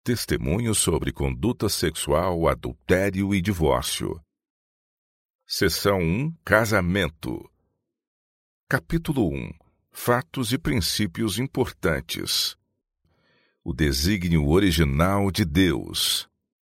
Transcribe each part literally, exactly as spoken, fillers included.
Testemunho sobre conduta sexual, adultério e divórcio. Seção um. Casamento. Capítulo um. Fatos e princípios importantes. O desígnio original de Deus.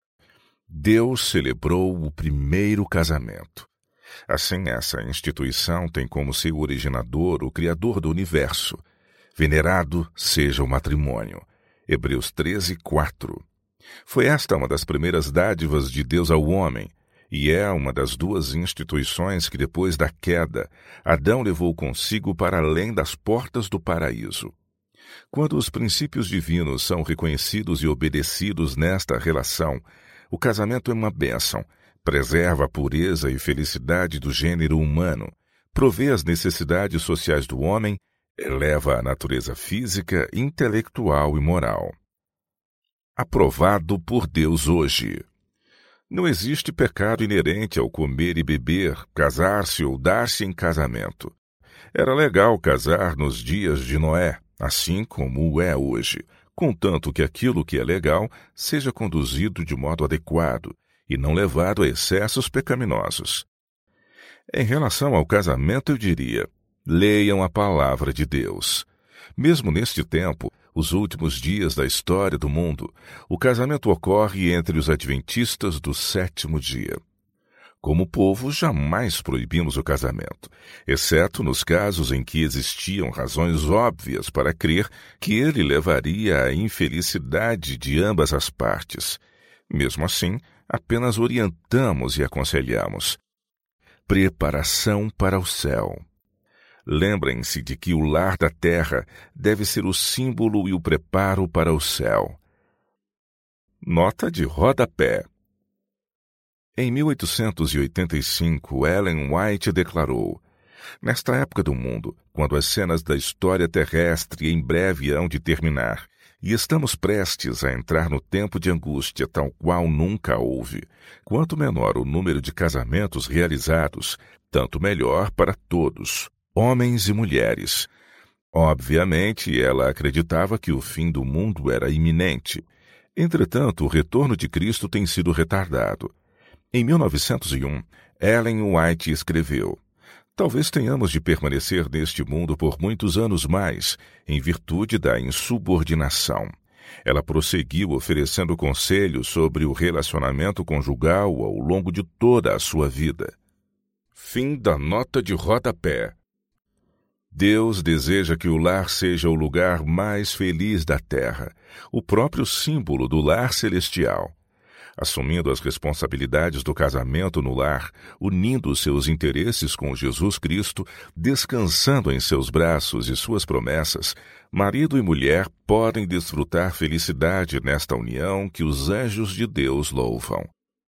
Deus celebrou o primeiro casamento. Assim, essa instituição tem como seu originador o Criador do Universo. Venerado seja o matrimônio. Hebreus treze, quatro. Foi esta uma das primeiras dádivas de Deus ao homem, e é uma das duas instituições que, depois da queda, Adão levou consigo para além das portas do paraíso. Quando os princípios divinos são reconhecidos e obedecidos nesta relação, o casamento é uma bênção, preserva a pureza e felicidade do gênero humano, provê as necessidades sociais do homem, eleva a natureza física, intelectual e moral. Aprovado por Deus hoje. Não existe pecado inerente ao comer e beber, casar-se ou dar-se em casamento. Era legal casar nos dias de Noé, assim como o é hoje, contanto que aquilo que é legal seja conduzido de modo adequado e não levado a excessos pecaminosos. Em relação ao casamento, eu diria: leiam a palavra de Deus. Mesmo neste tempo, os últimos dias da história do mundo, o casamento ocorre entre os adventistas do sétimo dia. Como povo, jamais proibimos o casamento, exceto nos casos em que existiam razões óbvias para crer que ele levaria à infelicidade de ambas as partes. Mesmo assim, apenas orientamos e aconselhamos. Preparação para o céu. Lembrem-se de que o lar da terra deve ser o símbolo e o preparo para o céu. Nota de rodapé. Em mil oitocentos e oitenta e cinco, Ellen White declarou: nesta época do mundo, quando as cenas da história terrestre em breve hão de terminar, e estamos prestes a entrar no tempo de angústia tal qual nunca houve, quanto menor o número de casamentos realizados, tanto melhor para todos, homens e mulheres. Obviamente, ela acreditava que o fim do mundo era iminente. Entretanto, o retorno de Cristo tem sido retardado. Em mil novecentos e um, Ellen White escreveu: talvez tenhamos de permanecer neste mundo por muitos anos mais, em virtude da insubordinação. Ela prosseguiu oferecendo conselhos sobre o relacionamento conjugal ao longo de toda a sua vida. Fim da nota de rodapé. Deus deseja que o lar seja o lugar mais feliz da terra, o próprio símbolo do lar celestial. Assumindo as responsabilidades do casamento no lar, unindo seus interesses com Jesus Cristo, descansando em seus braços e suas promessas, marido e mulher podem desfrutar felicidade nesta união que os anjos de Deus louvam.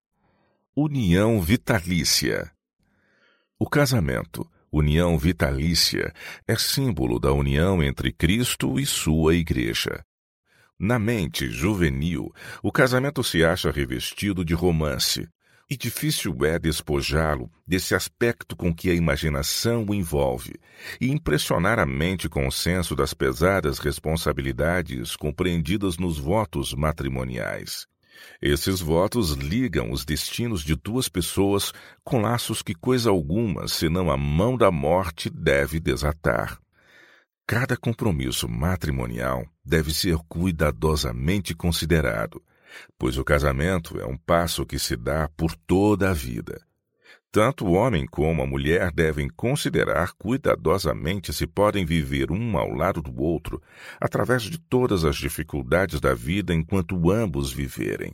União vitalícia. O casamento, união vitalícia, é símbolo da união entre Cristo e sua igreja. Na mente juvenil, o casamento se acha revestido de romance, e difícil é despojá-lo desse aspecto com que a imaginação o envolve e impressionar a mente com o senso das pesadas responsabilidades compreendidas nos votos matrimoniais. Esses votos ligam os destinos de duas pessoas com laços que coisa alguma, senão a mão da morte, deve desatar. Cada compromisso matrimonial deve ser cuidadosamente considerado, pois o casamento é um passo que se dá por toda a vida. Tanto o homem como a mulher devem considerar cuidadosamente se podem viver um ao lado do outro, através de todas as dificuldades da vida enquanto ambos viverem.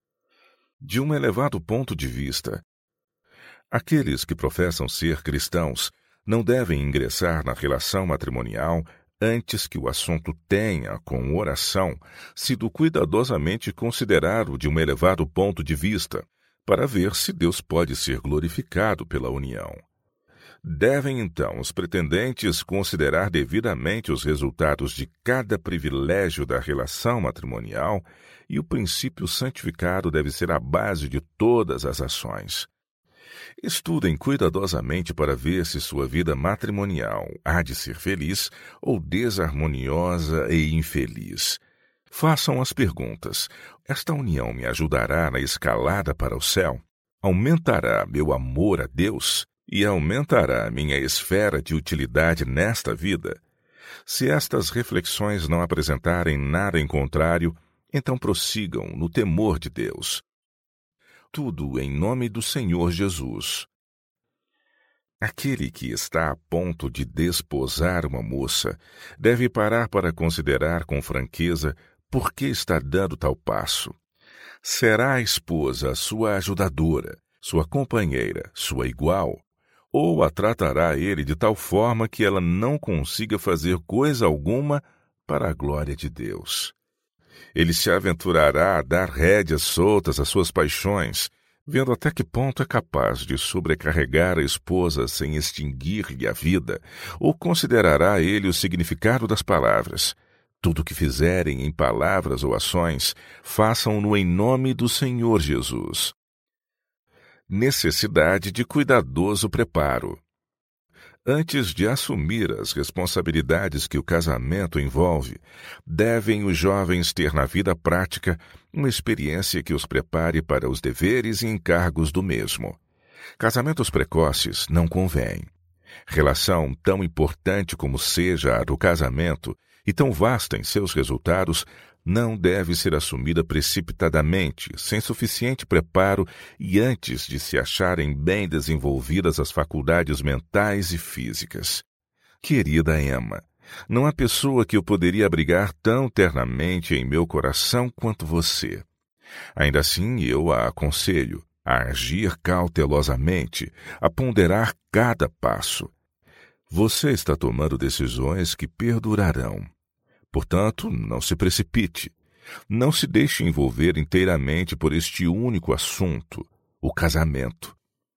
De um elevado ponto de vista, aqueles que professam ser cristãos não devem ingressar na relação matrimonial antes que o assunto tenha, com oração, sido cuidadosamente considerado de um elevado ponto de vista, para ver se Deus pode ser glorificado pela união. Devem, então, os pretendentes considerar devidamente os resultados de cada privilégio da relação matrimonial, e o princípio santificado deve ser a base de todas as ações. Estudem cuidadosamente para ver se sua vida matrimonial há de ser feliz ou desarmoniosa e infeliz. Façam as perguntas. Esta união me ajudará na escalada para o céu? Aumentará meu amor a Deus? E aumentará minha esfera de utilidade nesta vida? Se estas reflexões não apresentarem nada em contrário, então prossigam no temor de Deus. Tudo em nome do Senhor Jesus. Aquele que está a ponto de desposar uma moça deve parar para considerar com franqueza por que está dando tal passo. Será a esposa sua ajudadora, sua companheira, sua igual? Ou a tratará ele de tal forma que ela não consiga fazer coisa alguma para a glória de Deus? Ele se aventurará a dar rédeas soltas às suas paixões, vendo até que ponto é capaz de sobrecarregar a esposa sem extinguir-lhe a vida, ou considerará ele o significado das palavras? Tudo o que fizerem em palavras ou ações, façam-no em nome do Senhor Jesus. Necessidade de cuidadoso preparo. Antes de assumir as responsabilidades que o casamento envolve, devem os jovens ter na vida prática uma experiência que os prepare para os deveres e encargos do mesmo. Casamentos precoces não convêm. Relação tão importante como seja a do casamento e tão vasta em seus resultados, não deve ser assumida precipitadamente, sem suficiente preparo e antes de se acharem bem desenvolvidas as faculdades mentais e físicas. Querida Emma, não há pessoa que eu poderia abrigar tão ternamente em meu coração quanto você. Ainda assim, eu a aconselho a agir cautelosamente, a ponderar cada passo. Você está tomando decisões que perdurarão. Portanto, não se precipite. Não se deixe envolver inteiramente por este único assunto, o casamento.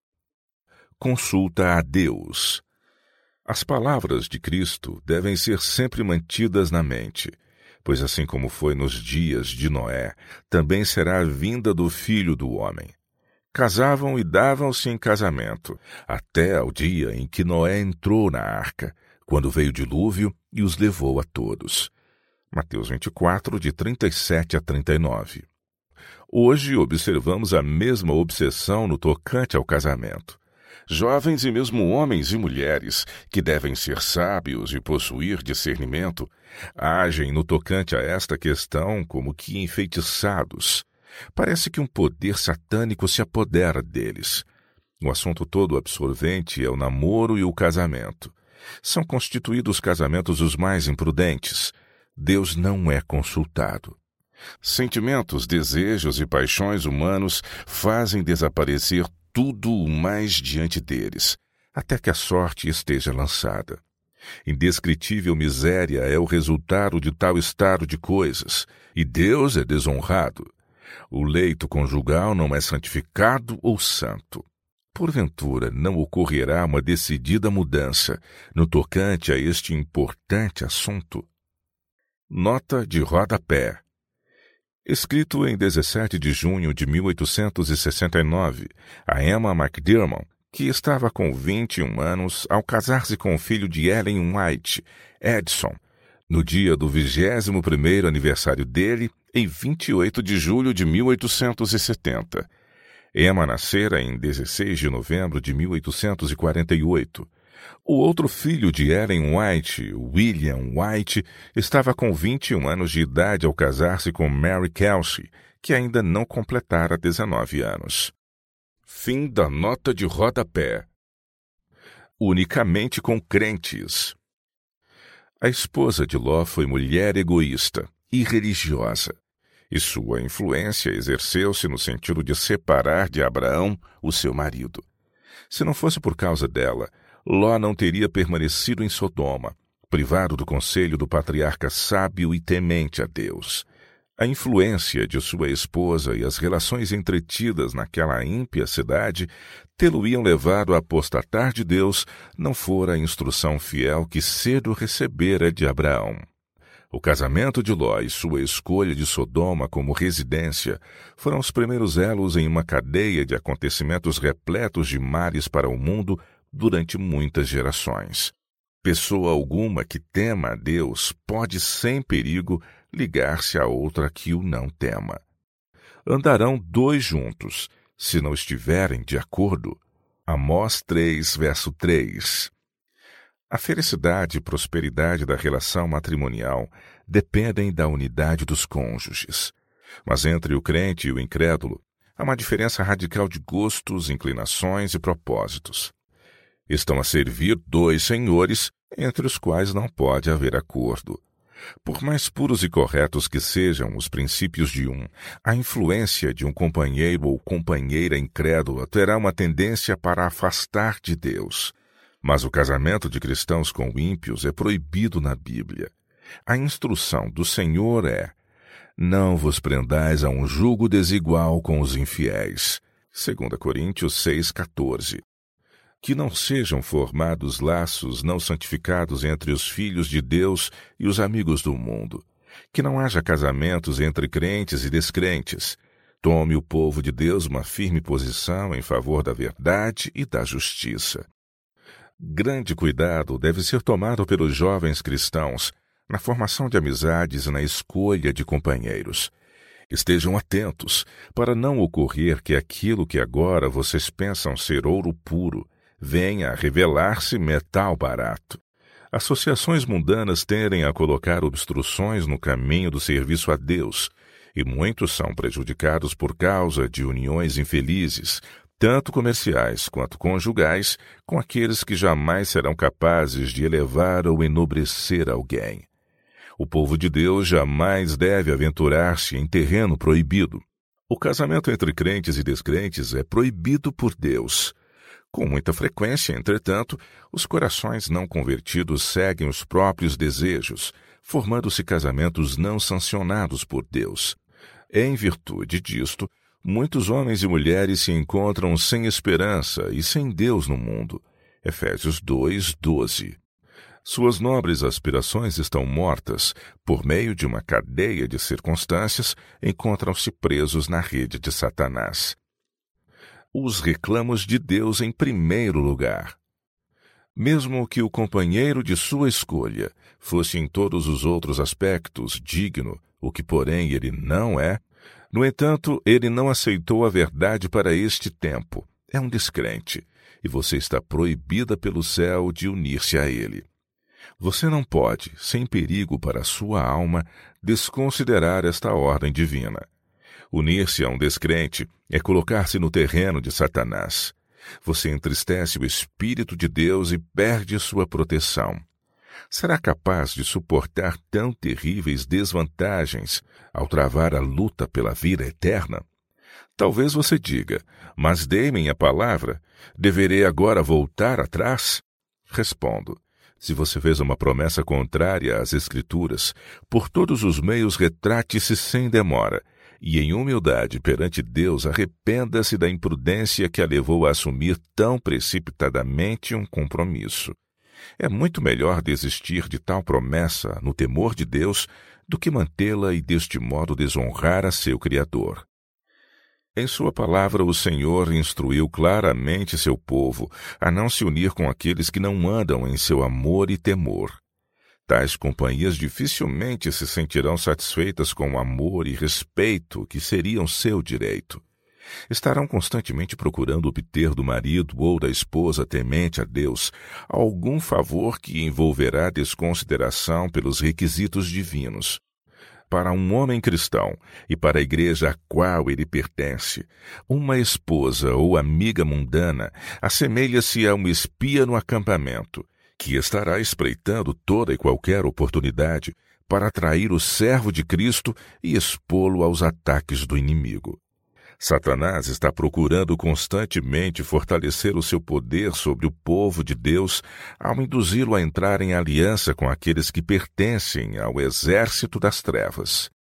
Consulta a Deus. As palavras de Cristo devem ser sempre mantidas na mente, pois assim como foi nos dias de Noé, também será a vinda do Filho do Homem. Casavam e davam-se em casamento, até ao dia em que Noé entrou na arca, quando veio o dilúvio e os levou a todos. Mateus vinte e quatro, de trinta e sete a trinta e nove. Hoje observamos a mesma obsessão no tocante ao casamento. Jovens e mesmo homens e mulheres, que devem ser sábios e possuir discernimento, agem no tocante a esta questão como que enfeitiçados. Parece que um poder satânico se apodera deles. O assunto todo absorvente é o namoro e o casamento. São constituídos casamentos os mais imprudentes. Deus não é consultado. Sentimentos, desejos e paixões humanos fazem desaparecer tudo o mais diante deles, até que a sorte esteja lançada. Indescritível miséria é o resultado de tal estado de coisas, e Deus é desonrado. O leito conjugal não é santificado ou santo. Porventura não ocorrerá uma decidida mudança no tocante a este importante assunto? Nota de rodapé. Escrito em dezessete de junho de mil oitocentos e sessenta e nove, a Emma McDermott, que estava com vinte e um anos ao casar-se com o filho de Ellen White, Edson, no dia do vigésimo primeiro aniversário dele, em vinte e oito de julho de mil oitocentos e setenta. Emma nascera em dezesseis de novembro de mil oitocentos e quarenta e oito. O outro filho de Ellen White, William White, estava com vinte e um anos de idade ao casar-se com Mary Kelsey, que ainda não completara dezenove anos. Fim da nota de rodapé. Unicamente com crentes. A esposa de Ló foi mulher egoísta e religiosa, e sua influência exerceu-se no sentido de separar de Abraão o seu marido. Se não fosse por causa dela, Ló não teria permanecido em Sodoma, privado do conselho do patriarca sábio e temente a Deus. A influência de sua esposa e as relações entretidas naquela ímpia cidade tê-lo-iam levado a apostatar de Deus, não fora a instrução fiel que cedo recebera de Abraão. O casamento de Ló e sua escolha de Sodoma como residência foram os primeiros elos em uma cadeia de acontecimentos repletos de males para o mundo durante muitas gerações. Pessoa alguma que tema a Deus pode, sem perigo, ligar-se a outra que o não tema. Andarão dois juntos, se não estiverem de acordo. Amós três, verso três. A felicidade e prosperidade da relação matrimonial dependem da unidade dos cônjuges. Mas entre o crente e o incrédulo, há uma diferença radical de gostos, inclinações e propósitos. Estão a servir dois senhores, entre os quais não pode haver acordo. Por mais puros e corretos que sejam os princípios de um, a influência de um companheiro ou companheira incrédula terá uma tendência para afastar de Deus. Mas o casamento de cristãos com ímpios é proibido na Bíblia. A instrução do Senhor é: não vos prendais a um jugo desigual com os infiéis. Segunda Coríntios seis, quatorze. Que não sejam formados laços não santificados entre os filhos de Deus e os amigos do mundo. Que não haja casamentos entre crentes e descrentes. Tome o povo de Deus uma firme posição em favor da verdade e da justiça. Grande cuidado deve ser tomado pelos jovens cristãos na formação de amizades e na escolha de companheiros. Estejam atentos para não ocorrer que aquilo que agora vocês pensam ser ouro puro venha a revelar-se metal barato. Associações mundanas tendem a colocar obstruções no caminho do serviço a Deus, e muitos são prejudicados por causa de uniões infelizes, tanto comerciais quanto conjugais, com aqueles que jamais serão capazes de elevar ou enobrecer alguém. O povo de Deus jamais deve aventurar-se em terreno proibido. O casamento entre crentes e descrentes é proibido por Deus. Com muita frequência, entretanto, os corações não convertidos seguem os próprios desejos, formando-se casamentos não sancionados por Deus. Em virtude disto, muitos homens e mulheres se encontram sem esperança e sem Deus no mundo. Efésios dois, doze. Suas nobres aspirações estão mortas. Por meio de uma cadeia de circunstâncias, encontram-se presos na rede de Satanás. Os reclamos de Deus em primeiro lugar. Mesmo que o companheiro de sua escolha fosse em todos os outros aspectos digno, o que porém ele não é, no entanto, ele não aceitou a verdade para este tempo. É um descrente, e você está proibida pelo céu de unir-se a ele. Você não pode, sem perigo para a sua alma, desconsiderar esta ordem divina. Unir-se a um descrente é colocar-se no terreno de Satanás. Você entristece o Espírito de Deus e perde sua proteção. Será capaz de suportar tão terríveis desvantagens ao travar a luta pela vida eterna? Talvez você diga, mas dei-me a palavra, deverei agora voltar atrás? Respondo, se você fez uma promessa contrária às Escrituras, por todos os meios retrate-se sem demora, e em humildade perante Deus arrependa-se da imprudência que a levou a assumir tão precipitadamente um compromisso. É muito melhor desistir de tal promessa no temor de Deus do que mantê-la e deste modo desonrar a seu Criador. Em sua palavra, o Senhor instruiu claramente seu povo a não se unir com aqueles que não andam em seu amor e temor. Tais companhias dificilmente se sentirão satisfeitas com o amor e respeito que seriam seu direito. Estarão constantemente procurando obter do marido ou da esposa temente a Deus algum favor que envolverá desconsideração pelos requisitos divinos. Para um homem cristão e para a igreja a qual ele pertence, uma esposa ou amiga mundana assemelha-se a um espia no acampamento, que estará espreitando toda e qualquer oportunidade para atrair o servo de Cristo e expô-lo aos ataques do inimigo. Satanás está procurando constantemente fortalecer o seu poder sobre o povo de Deus ao induzi-lo a entrar em aliança com aqueles que pertencem ao exército das trevas.